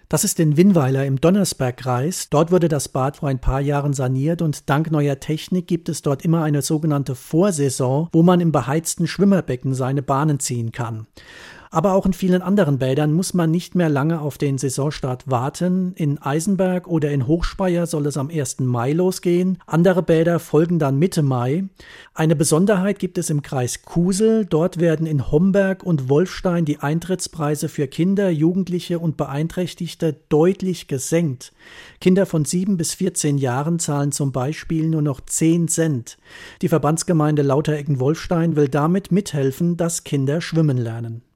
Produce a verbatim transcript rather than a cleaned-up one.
Das ist in Winnweiler im Donnersbergkreis. Dort wurde das Bad vor ein paar Jahren saniert und dank neuer Technik gibt es dort immer eine sogenannte Vorsaison, wo man im beheizten Schwimmerbecken seine Bahnen ziehen kann. Aber auch in vielen anderen Bädern muss man nicht mehr lange auf den Saisonstart warten. In Eisenberg oder in Hochspeyer soll es am ersten Mai losgehen. Andere Bäder folgen dann Mitte Mai. Eine Besonderheit gibt es im Kreis Kusel. Dort werden in Homberg und Wolfstein die Eintrittspreise für Kinder, Jugendliche und Beeinträchtigte deutlich gesenkt. Kinder von sieben bis vierzehn Jahren zahlen zum Beispiel nur noch zehn Cent. Die Verbandsgemeinde Lauterecken-Wolfstein will damit mithelfen, dass Kinder schwimmen lernen.